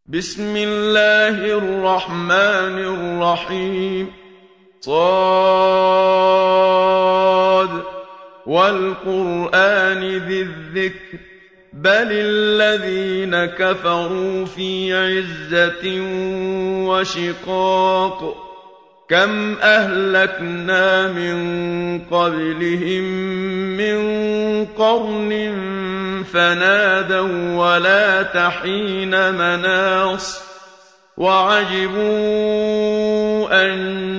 بسم الله الرحمن الرحيم صاد والقرآن ذي الذكر بل الذين كفروا في عزة وشقاق كم أهلكنا من قبلهم من قرن فنادوا ولا تحين مناص وعجبوا أن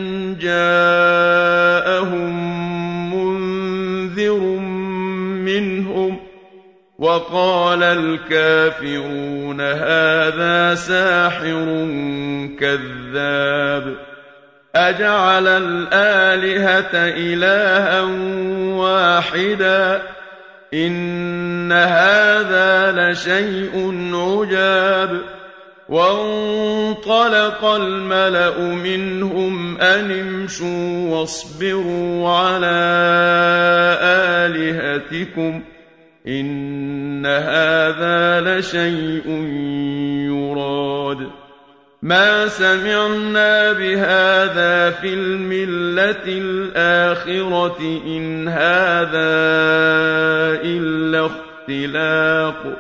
جاءهم منذر منهم وقال الكافرون هذا ساحر كذاب أجعل الآلهة إلها واحدا إن هذا لشيء عجاب وانطلق الملأ منهم أن امشوا واصبروا على آلهتكم إن هذا لشيء يراد ما سمعنا بهذا في الملة الآخرة إن هذا إلا اختلاق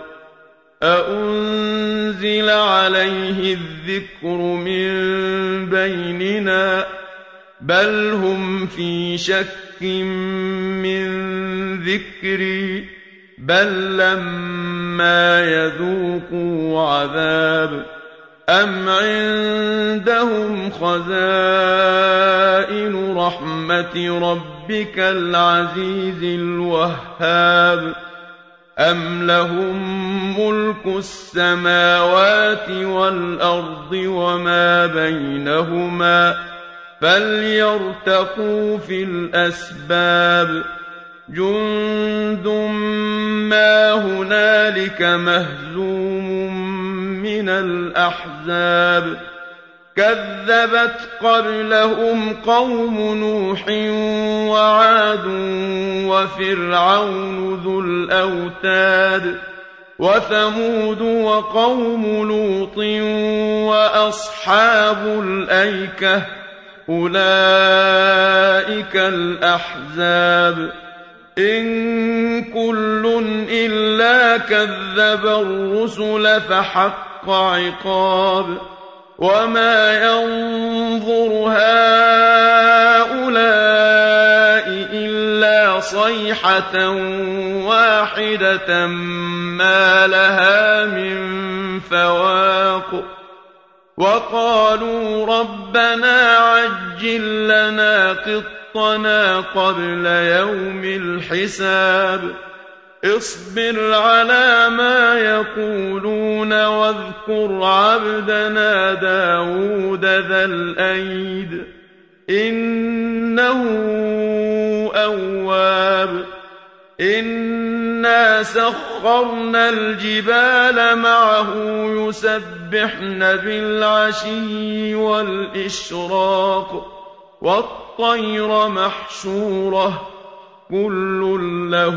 أأنزل عليه الذكر من بيننا بل هم في شك من ذكري بل لما يذوقوا عذاب أم عندهم خزائن رحمة ربك العزيز الوهاب أم لهم ملك السماوات والأرض وما بينهما فليرتقوا في الأسباب جند ما هنالك مهزوم من الأحزاب كذبت قبلهم قوم نوح وعاد وفرعون ذو الأوتاد وثمود وقوم لوط وأصحاب الأيكة أولئك الأحزاب إن كل إلا كذب الرسل فحق عقاب وما ينظر هؤلاء إلا صيحة واحدة ما لها من فواق وقالوا ربنا عجل لنا قطنا قبل يوم الحساب اصبر على ما يقولون واذكر عبدنا داود ذا الأيد إنه أواب إنا سخرنا الجبال معه يسبحن بالعشي والإشراق والطير محشورة كل له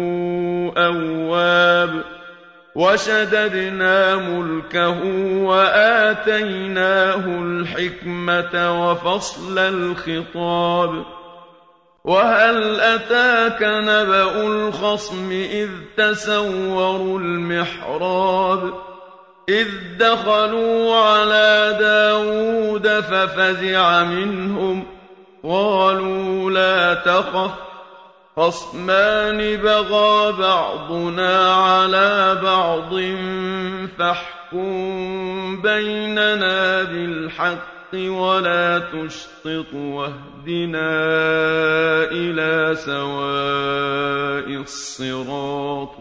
أواب وشددنا ملكه وآتيناه الحكمة وفصل الخطاب وهل أتاك نبأ الخصم إذ تسوروا المحراب إذ دخلوا على داود ففزع منهم قالوا لا تخف خصمان بغى بعضنا على بعض فاحكم بيننا بالحق ولا تشطط واهدنا إلى سواء الصراط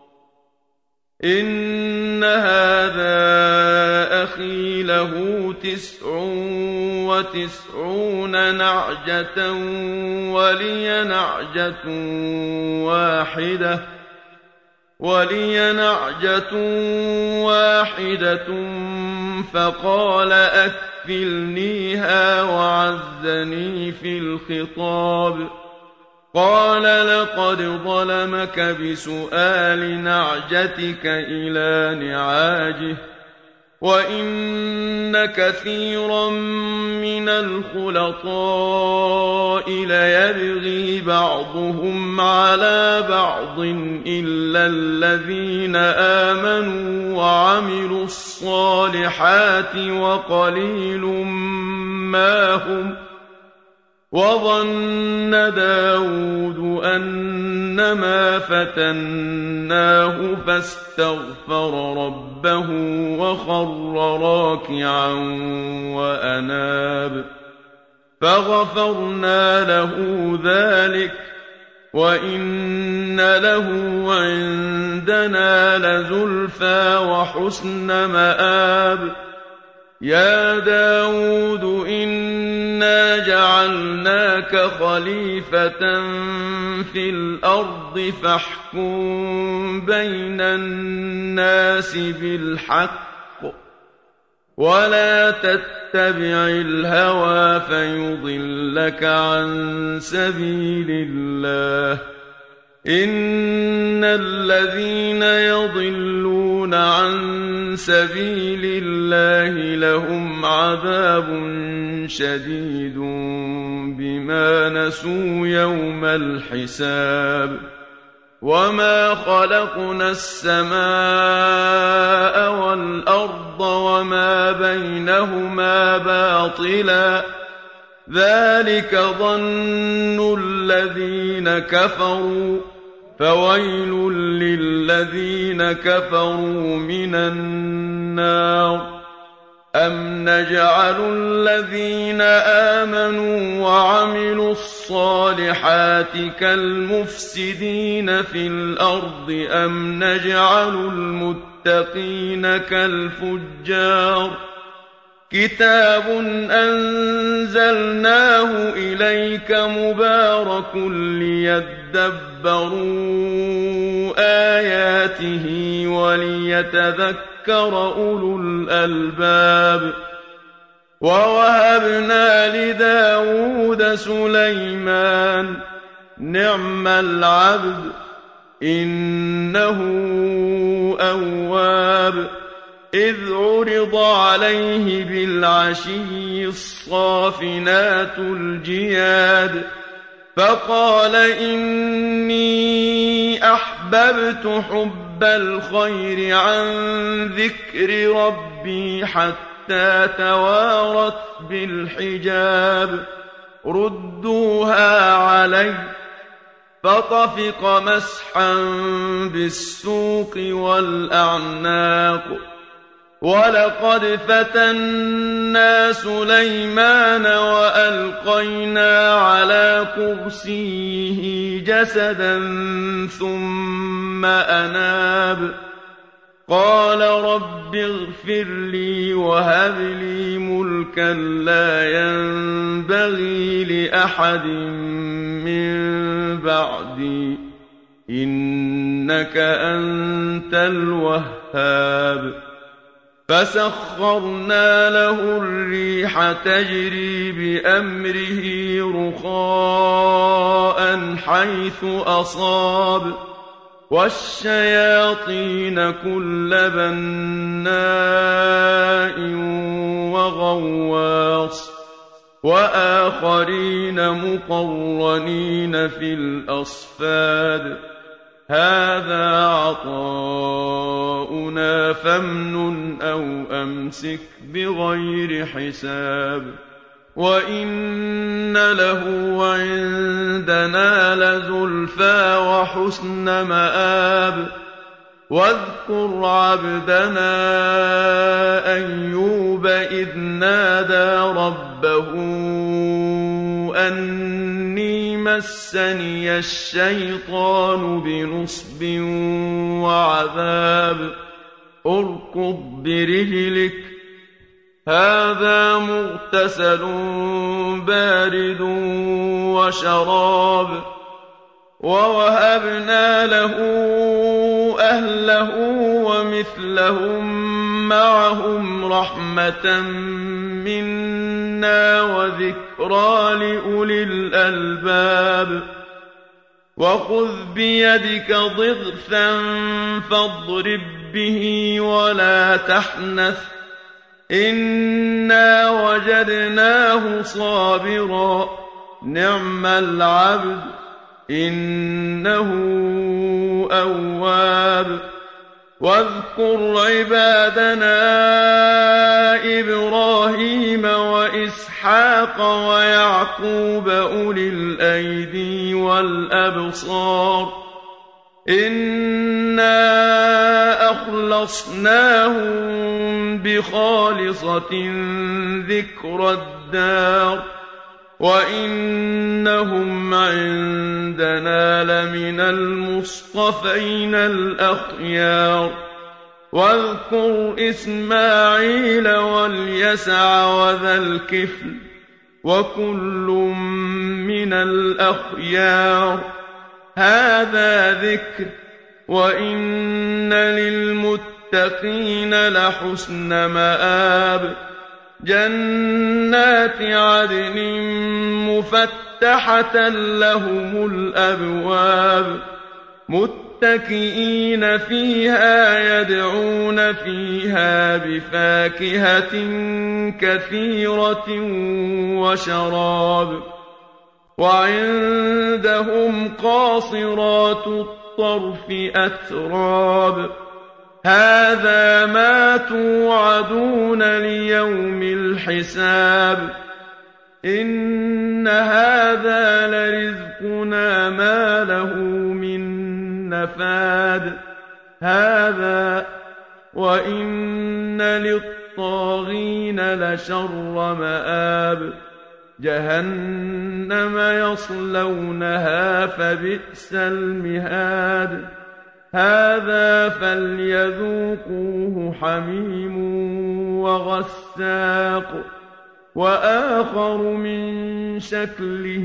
إن هذا أخي له 99 نعجة ولي نعجة واحدة فقال أكفلنيها وعزني في الخطاب قال لقد ظلمك بسؤال نعجتك إلى نعاجه وَإِنَّ كَثِيرًا مِنَ الْخُلَطَاءِ لَيَبْغِي بَعْضُهُمْ عَلَى بَعْضٍ إِلَّا الَّذِينَ آمَنُوا وَعَمِلُوا الصَّالِحَاتِ وَقَلِيلٌ مَّا هُمْ ۗ وَظَنَّ دَاوُودُ أَنَّمَا فَتَنَّاهُ فَاسْتَغْفَرَ رَبَّهُ وَخَرَّ رَاكِعًا وَأَنَابَ فَغَفَرْنَا لَهُ ذَلِكَ وَإِنَّ لَهُ عِندَنَا لَزُلْفَىٰ وَحُسْنَ مَآبٍ يَا دَاوُودُ إِنَّا جَعَلْنَاكَ خَلِيفَةً فِي الْأَرْضِ فَاحْكُم بَيْنَ النَّاسِ بِالْحَقِّ وَلَا تَتَّبِعِ الْهَوَىٰ فَيُضِلَّكَ عَن سَبِيلِ اللَّهِ ۚ إِنَّ الَّذِينَ يَضِلُّونَ عَن سَبِيلِ اللَّهِ لَهُمْ عَذَابٌ شَدِيدٌ بِمَا نَسُوا يَوْمَ الْحِسَابِ وَمَا خَلَقْنَا السَّمَاءَ وَالْأَرْضَ وَمَا بَيْنَهُمَا بَاطِلًا ۚ ذَلِكَ ظَنُّ الَّذِينَ كَفَرُوا ۚ فَوَيْلٌ لِّلَّذِينَ كَفَرُوا مِنَ النَّارِ أَمْ نَجْعَلُ الَّذِينَ آمَنُوا وَعَمِلُوا الصَّالِحَاتِ كَالْمُفْسِدِينَ فِي الْأَرْضِ أَمْ نَجْعَلُ الْمُتَّقِينَ كَالْفُجَّارِ كِتَابٌ أَنزَلْنَاهُ إِلَيْكَ مُبَارَكٌ لِّيَدَّبَّرُوا آيَاتِهِ وَلِيَتَذَكَّرَ أُولُو الْأَلْبَابِ وَوَهَبْنَا لِدَاوُودَ سُلَيْمَانَ نِعْمَ الْعَبْدُ إِنَّهُ أَوَّابٌ إِذْ عُرِضَ عَلَيْهِ بِالْعَشِيِّ الصَّافِنَاتُ الْجِيَادُ فَقَالَ إِنِّي أَحْبَبْتُ حُبَّ الْخَيْرِ عَن ذِكْرِ رَبِّي حَتَّىٰ تَوَارَتْ بِالْحِجَابِ رُدُّوهَا عَلَيَّ فَطَفِقَ مَسْحًا بِالسُّوقِ وَالْأَعْنَاقِ وَلَقَدْ فَتَنَّا سُلَيْمَانَ وَأَلْقَيْنَا عَلَىٰ كُرْسِيِّهِ جَسَدًا ثُمَّ أَنَابَ قَالَ رَبِّ اغْفِرْ لِي وَهَبْ لِي مُلْكًا لَّا يَنبَغِي لِأَحَدٍ مِّن بَعْدِي ۖ إِنَّكَ أَنتَ الْوَهَّابُ فَسَخَّرْنَا لَهُ الرِّيحَ تَجْرِي بِأَمْرِهِ رُخَاءً حَيْثُ أَصَابَ وَالشَّيَاطِينَ كُلَّ بَنَّاءٍ وَغَوَّاصٍ وَآخَرِينَ مُقَرَّنِينَ فِي الْأَصْفَادِ هَٰذَا عَطَاؤُنَا فَامْنُنْ أَوْ أَمْسِكْ بِغَيْرِ حِسَابٍ وَإِنَّ لَهُ عِندَنَا لَزُلْفَىٰ وَحُسْنَ مَآبٍ وَاذْكُرْ عَبْدَنَا أَيُّوبَ إِذْ نَادَىٰ رَبَّهُ أَنِّي مَسَّنِيَ الشَّيْطَانُ بِنُصْبٍ وَعَذَابٍ ارْكُضْ بِرِجْلِكَ هَٰذَا مُغْتَسَلٌ بَارِدٌ وَشَرَابٌ وَوَهَبْنَا لَهُ أَهْلَهُ وَمِثْلَهُم مَّعَهُمْ رَحْمَةً مِّنَّا وَذِكْرَىٰ لِأُولِي الْأَلْبَابِ وَخُذْ بِيَدِكَ ضِغْثًا فَاضْرِب بِّهِ وَلَا تَحْنَثْ إنا وجدناه صابرا نعم العبد إنه أواب واذكر عبادنا إبراهيم وإسحاق ويعقوب أولي الأيدي والأبصار إنا أخلصناهم بخالصة ذكر الدار وإنهم عندنا لمن المصطفين الأخيار واذكر إسماعيل واليسع وذا الكفل وكل من الأخيار هذا ذكر وإن للمتقين لحسن مآب جنات عدن مفتحة لهم الأبواب متكئين فيها يدعون فيها بفاكهة كثيرة وشراب وعندهم قاصرات الطرف أتراب هذا ما توعدون ليوم الحساب إن هذا لرزقنا ما له من نفاد هذا وإن للطاغين لشر مآب جهنم يصلونها فبئس المهاد هذا فليذوقوه حميم وغساق وآخر من شكله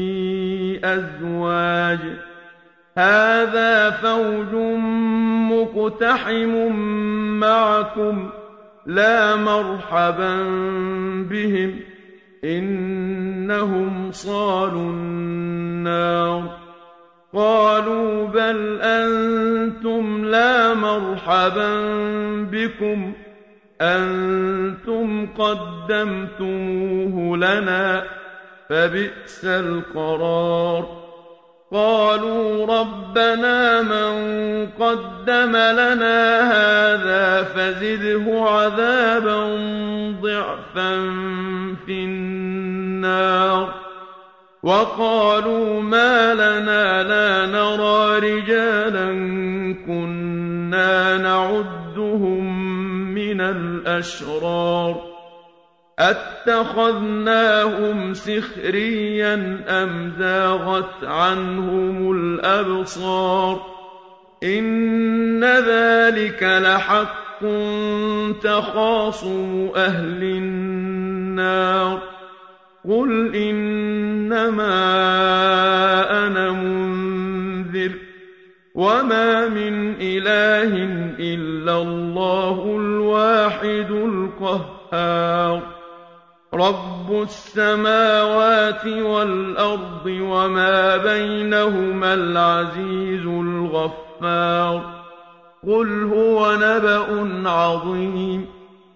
أزواج هذا فوج مقتحم معكم لا مرحبا بهم إنهم صالوا النار قالوا بل أنتم لا مرحبا بكم أنتم قدمتموه لنا فبئس القرار قالوا ربنا من قدم لنا هذا فزده عذابا ضعفا في النار وقالوا ما لنا لا نرى رجالا كنا نعدهم من الأشرار أتخذناهم سخريا أم زاغت عنهم الأبصار إن ذلك لحق تخاصم أهل النار قل إنما أنا منذر وما من إله إلا الله الواحد القهار رب السماوات والأرض وما بينهما العزيز الغفار قل هو نبأ عظيم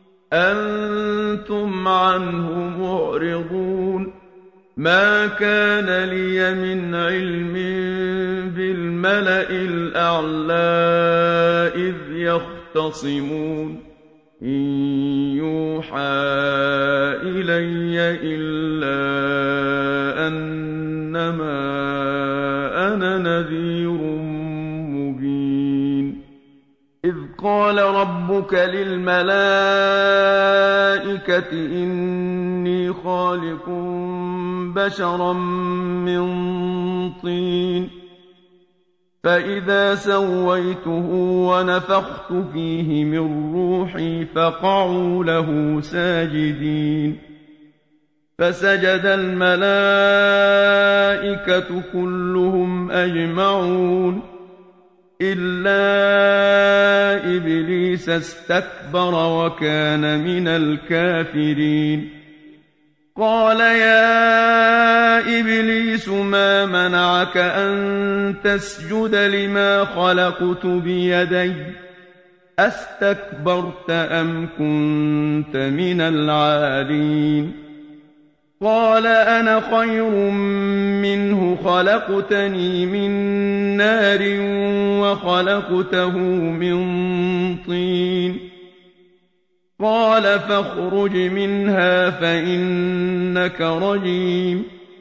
أنتم عنه معرضون ما كان لي من علم بالملأ الأعلى إذ يختصمون إن يوحى إلي إلا أنما أنا نذير مبين إذ قال ربك للملائكة إني خالق بشرا من طين فإذا سويته ونفخت فيه من روحي فقعوا له ساجدين فسجد الملائكة كلهم أجمعون إلا إبليس استكبر وكان من الكافرين قال يا إبليس ما منعك أن تسجد لما خلقت بيدي أستكبرت أم كنت من العالين قال أنا خير منه خلقتني من نار وخلقته من طين قال فاخرج منها فإنك رجيم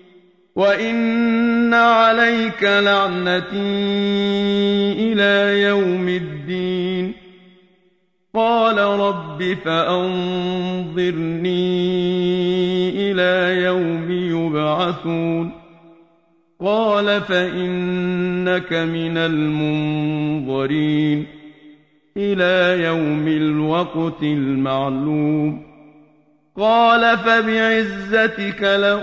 وإن عليك لعنتي إلى يوم الدين قال رب فأنظرني إلى يوم يبعثون قال فإنك من المنظرين إلى يوم الوقت المعلوم قال فبعزتك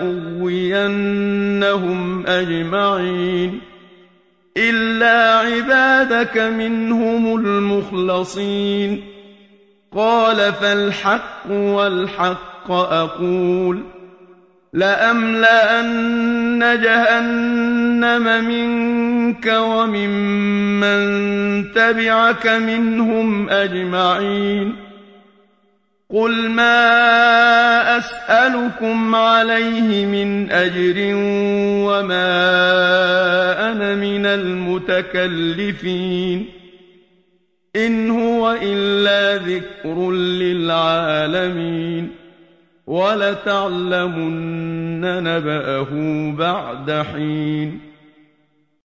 لأغوينهم أجمعين إلا عبادك منهم المخلصين قال فالحق والحق أقول لأملأن جهنم منك وممن تبعك منهم أجمعين قل ما أسألكم عليه من أجر وما أنا من المتكلفين إن هو إلا ذكر للعالمين ولتعلمن نبأه بعد حين